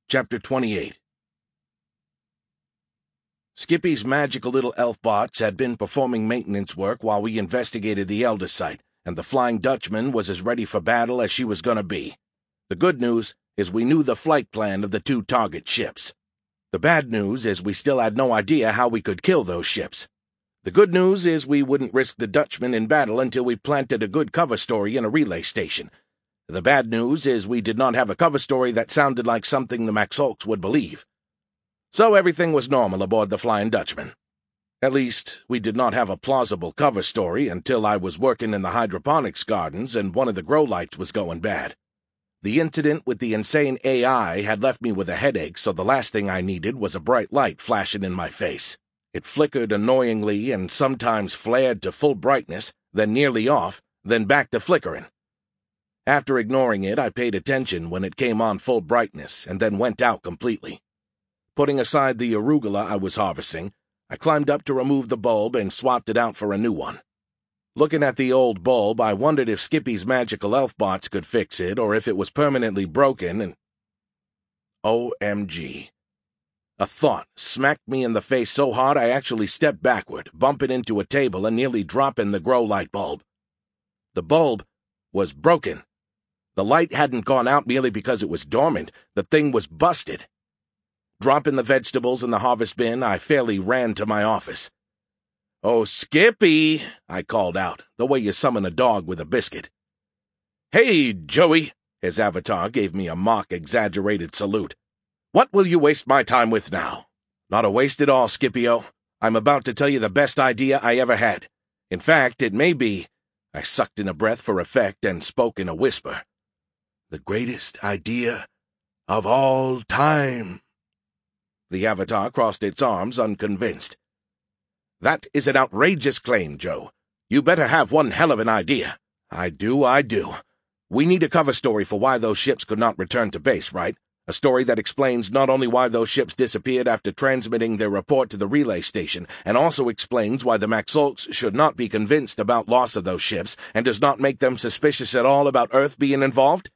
Chapter 28. Skippy's magical little elf bots had been performing maintenance work while we investigated the Elder site, and the Flying Dutchman was as ready for battle as she was gonna be. The good news is we knew the flight plan of the two target ships. The bad news is we still had no idea how we could kill those ships. The good news is we wouldn't risk the Dutchman in battle until we planted a good cover story in a relay station. The bad news is we did not have a cover story that sounded like something the Maxolks would believe. So everything was normal aboard the Flying Dutchman. At least, we did not have a plausible cover story until I was working in the hydroponics gardens and one of the grow lights was going bad. The incident with the insane AI had left me with a headache, so the last thing I needed was a bright light flashing in my face. It flickered annoyingly and sometimes flared to full brightness, then nearly off, then back to flickering. After ignoring it, I paid attention when it came on full brightness and then went out completely. Putting aside the arugula I was harvesting, I climbed up to remove the bulb and swapped it out for a new one. Looking at the old bulb, I wondered if Skippy's magical elf bots could fix it or if it was permanently broken and... OMG. A thought smacked me in the face so hard I actually stepped backward, bumping into a table and nearly dropping the grow light bulb. The bulb was broken. The light hadn't gone out merely because it was dormant. The thing was busted. Dropping the vegetables in the harvest bin, I fairly ran to my office. "Oh, Skippy," I called out, the way you summon a dog with a biscuit. "Hey, Joey," his avatar gave me a mock-exaggerated salute. "What will you waste my time with now?" "Not a waste at all, Scipio. I'm about to tell you the best idea I ever had. In fact, it may be—" I sucked in a breath for effect and spoke in a whisper. "The greatest idea of all time." The avatar crossed its arms, unconvinced. "That is an outrageous claim, Joe. You better have one hell of an idea." I do. We need a cover story for why those ships could not return to base, right? A story that explains not only why those ships disappeared after transmitting their report to the relay station, and also explains why the Maxolks should not be convinced about loss of those ships, and does not make them suspicious at all about Earth being involved?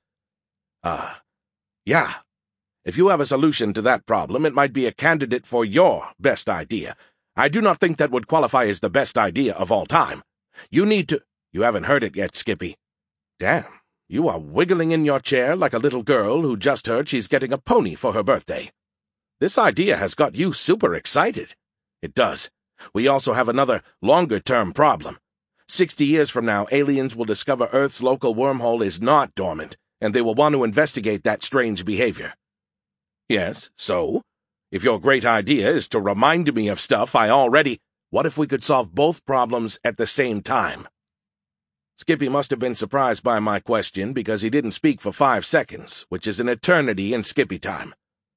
Yeah. If you have a solution to that problem, it might be a candidate for your best idea. I do not think that would qualify as the best idea of all time. You need to— You haven't heard it yet, Skippy. Damn, you are wiggling in your chair like a little girl who just heard she's getting a pony for her birthday. This idea has got you super excited. It does. We also have another, longer-term problem. 60 years from now, aliens will discover Earth's local wormhole is not dormant, and they will want to investigate that strange behavior. Yes, so? If your great idea is to remind me of stuff I already— What if we could solve both problems at the same time? Skippy must have been surprised by my question because he didn't speak for 5 seconds, which is an eternity in Skippy time.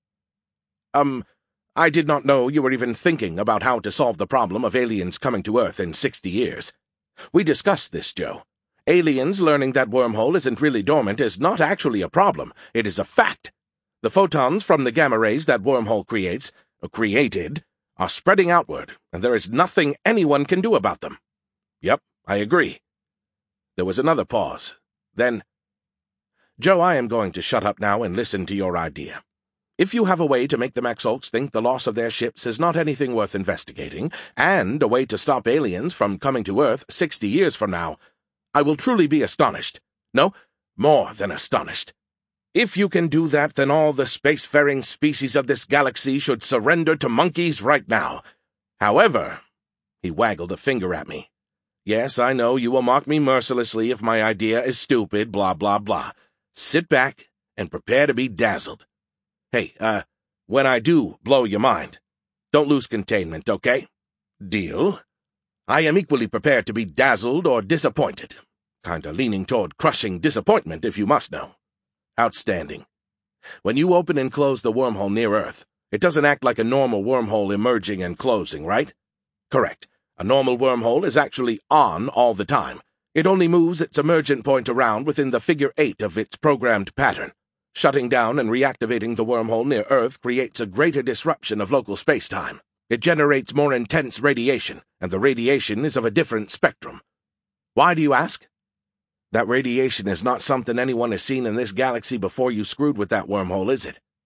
I did not know you were even thinking about how to solve the problem of aliens coming to Earth in 60 years. We discussed this, Joe. Aliens learning that wormhole isn't really dormant is not actually a problem. It is a fact. The photons from the gamma rays that wormhole created, are spreading outward, and there is nothing anyone can do about them. Yep, I agree. There was another pause. Then, Joe, I am going to shut up now and listen to your idea. If you have a way to make the Maxolks think the loss of their ships is not anything worth investigating, and a way to stop aliens from coming to Earth 60 years from now, I will truly be astonished. No, more than astonished. If you can do that, then all the spacefaring species of this galaxy should surrender to monkeys right now. However, he waggled a finger at me. Yes, I know you will mock me mercilessly if my idea is stupid, blah, blah, blah. Sit back and prepare to be dazzled. Hey, when I do blow your mind, don't lose containment, okay? Deal? I am equally prepared to be dazzled or disappointed. Kinda leaning toward crushing disappointment, if you must know. Outstanding. When you open and close the wormhole near Earth, it doesn't act like a normal wormhole emerging and closing, right? Correct. A normal wormhole is actually on all the time. It only moves its emergent point around within the figure 8 of its programmed pattern. Shutting down and reactivating the wormhole near Earth creates a greater disruption of local space-time. It generates more intense radiation, and the radiation is of a different spectrum. Why do you ask? That radiation is not something anyone has seen in this galaxy before you screwed with that wormhole, is it?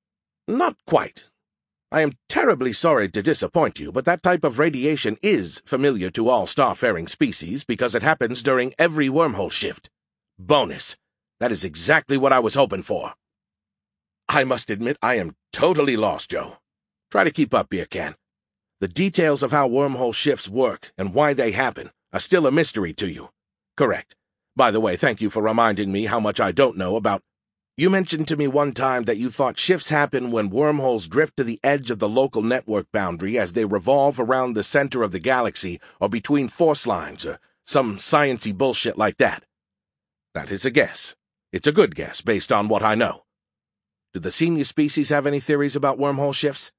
Not quite. I am terribly sorry to disappoint you, but that type of radiation is familiar to all starfaring species because it happens during every wormhole shift. Bonus. That is exactly what I was hoping for. I must admit I am totally lost, Joe. Try to keep up, Beer Can. The details of how wormhole shifts work and why they happen are still a mystery to you. Correct. By the way, thank you for reminding me how much I don't know about... You mentioned to me one time that you thought shifts happen when wormholes drift to the edge of the local network boundary as they revolve around the center of the galaxy or between force lines or some science-y bullshit like that. That is a guess. It's a good guess based on what I know. Do the senior species have any theories about wormhole shifts?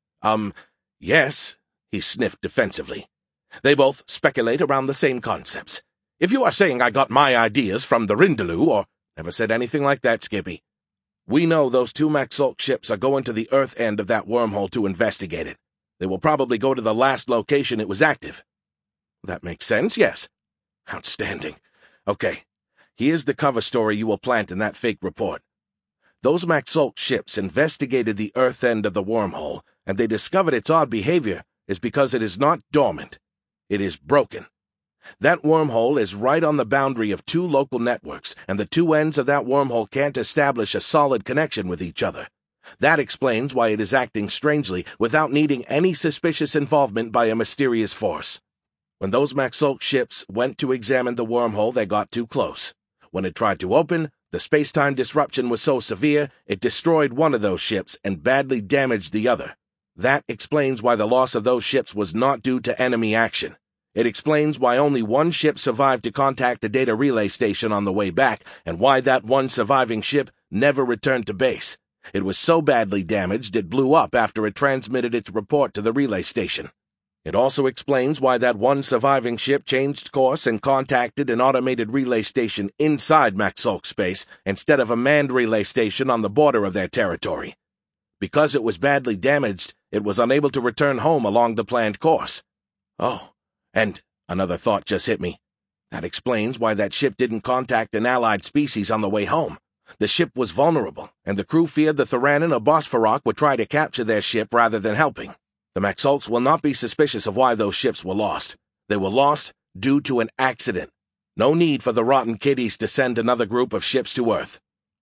Yes, he sniffed defensively. They both speculate around the same concepts. If you are saying I got my ideas from the Rindaloo, or never said anything like that, Skippy. We know those two Maxolk ships are going to the Earth end of that wormhole to investigate it. They will probably go to the last location it was active. That makes sense, yes. Outstanding. Okay, here's the cover story you will plant in that fake report. Those Maxolk ships investigated the Earth end of the wormhole, and they discovered its odd behavior is because it is not dormant. It is broken. That wormhole is right on the boundary of two local networks, and the two ends of that wormhole can't establish a solid connection with each other. That explains why it is acting strangely without needing any suspicious involvement by a mysterious force. When those Maxolk ships went to examine the wormhole, they got too close. When it tried to open, the space-time disruption was so severe, it destroyed one of those ships and badly damaged the other. That explains why the loss of those ships was not due to enemy action. It explains why only one ship survived to contact a data relay station on the way back, and why that one surviving ship never returned to base. It was so badly damaged it blew up after it transmitted its report to the relay station. It also explains why that one surviving ship changed course and contacted an automated relay station inside Maxolk space instead of a manned relay station on the border of their territory. Because it was badly damaged, it was unable to return home along the planned course. Oh, and another thought just hit me. That explains why that ship didn't contact an allied species on the way home. The ship was vulnerable, and the crew feared the Theranin or Bosphorok would try to capture their ship rather than helping. The Maxolks will not be suspicious of why those ships were lost. They were lost due to an accident. No need for the rotten kiddies to send another group of ships to Earth.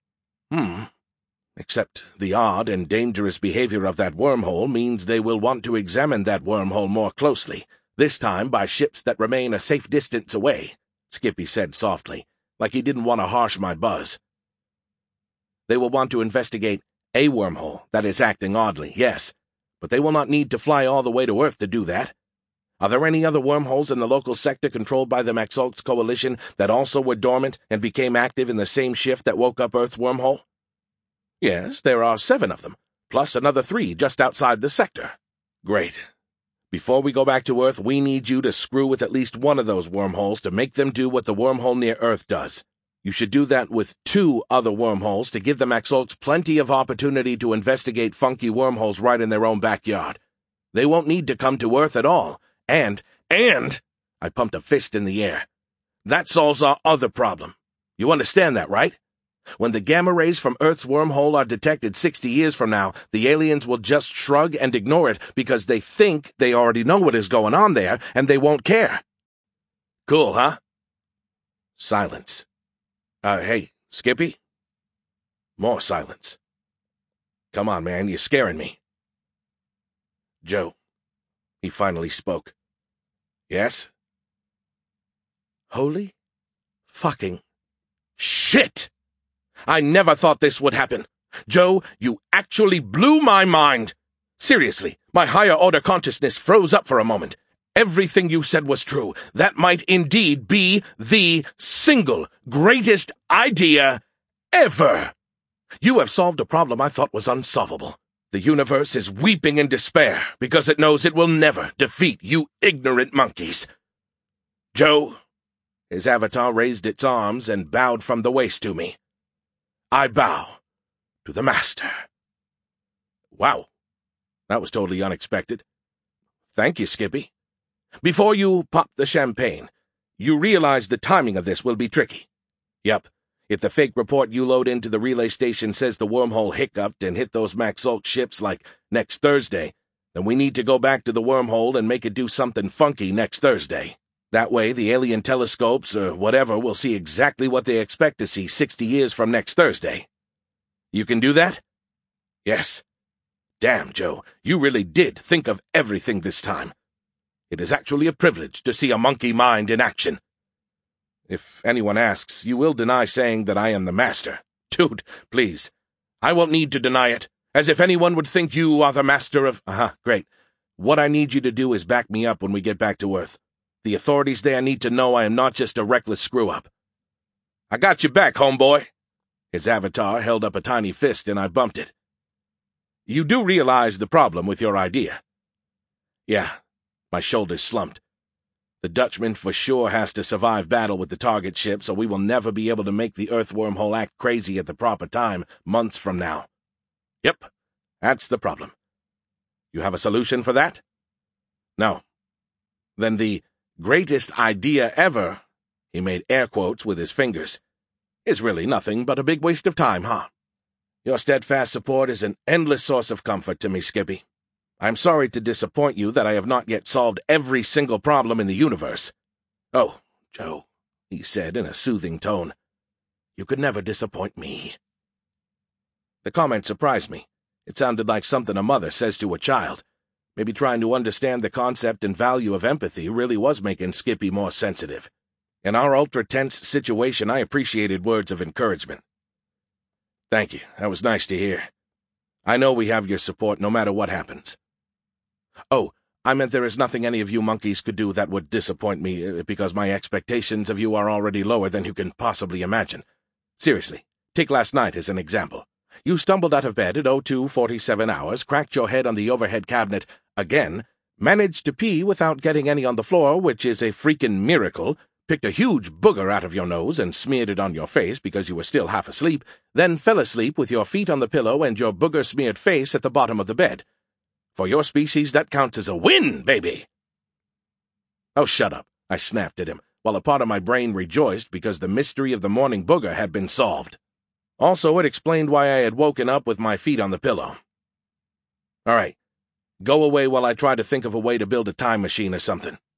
Except the odd and dangerous behavior of that wormhole means they will want to examine that wormhole more closely, this time by ships that remain a safe distance away, Skippy said softly, like he didn't want to harsh my buzz. They will want to investigate a wormhole that is acting oddly, yes, but they will not need to fly all the way to Earth to do that. Are there any other wormholes in the local sector controlled by the Maxolks Coalition that also were dormant and became active in the same shift that woke up Earth's wormhole? Yes, there are 7 of them, plus another 3 just outside the sector. Great. Before we go back to Earth, we need you to screw with at least one of those wormholes to make them do what the wormhole near Earth does. You should do that with 2 other wormholes to give the Maxolks plenty of opportunity to investigate funky wormholes right in their own backyard. They won't need to come to Earth at all. And, I pumped a fist in the air. That solves our other problem. You understand that, right? When the gamma rays from Earth's wormhole are detected 60 years from now, the aliens will just shrug and ignore it because they think they already know what is going on there and they won't care. Cool, huh? Silence. Hey, Skippy? More silence. Come on, man, you're scaring me. Joe. He finally spoke. Yes? Holy fucking shit! I never thought this would happen. Joe, you actually blew my mind. Seriously, my higher-order consciousness froze up for a moment. Everything you said was true. That might indeed be the single greatest idea ever. You have solved a problem I thought was unsolvable. The universe is weeping in despair because it knows it will never defeat you ignorant monkeys. Joe, his avatar raised its arms and bowed from the waist to me. I bow to the Master. Wow, that was totally unexpected. Thank you, Skippy. Before you pop the champagne, you realize the timing of this will be tricky. Yup, If the fake report you load into the relay station says the wormhole hiccuped and hit those Maxalt ships like next Thursday, then we need to go back to the wormhole and make it do something funky next Thursday. That way, the alien telescopes or whatever will see exactly what they expect to see 60 years from next Thursday. You can do that? Yes. Damn, Joe, you really did think of everything this time. It is actually a privilege to see a monkey mind in action. If anyone asks, you will deny saying that I am the master. Dude, please. I won't need to deny it. As if anyone would think you are the master of— great. What I need you to do is back me up when we get back to Earth. The authorities there need to know I am not just a reckless screw-up. I got your back, homeboy. His avatar held up a tiny fist and I bumped it. You do realize the problem with your idea? Yeah. My shoulders slumped. The Dutchman for sure has to survive battle with the target ship, so we will never be able to make the Earth wormhole act crazy at the proper time months from now. Yep, that's the problem. You have a solution for that? No. Then the greatest idea ever, he made air quotes with his fingers, is really nothing but a big waste of time, huh? Your steadfast support is an endless source of comfort to me, Skippy. I'm sorry to disappoint you that I have not yet solved every single problem in the universe. Oh, Joe, he said in a soothing tone, you could never disappoint me. The comment surprised me. It sounded like something a mother says to a child. Maybe trying to understand the concept and value of empathy really was making Skippy more sensitive. In our ultra-tense situation, I appreciated words of encouragement. Thank you. That was nice to hear. I know we have your support no matter what happens. Oh, I meant there is nothing any of you monkeys could do that would disappoint me, because my expectations of you are already lower than you can possibly imagine. Seriously, take last night as an example. You stumbled out of bed at 02:47 hours, cracked your head on the overhead cabinet again, managed to pee without getting any on the floor, which is a freaking miracle, picked a huge booger out of your nose and smeared it on your face because you were still half asleep, then fell asleep with your feet on the pillow and your booger-smeared face at the bottom of the bed. For your species, that counts as a win, baby! Oh, shut up, I snapped at him, while a part of my brain rejoiced because the mystery of the morning booger had been solved. Also, it explained why I had woken up with my feet on the pillow. All right, go away while I try to think of a way to build a time machine or something.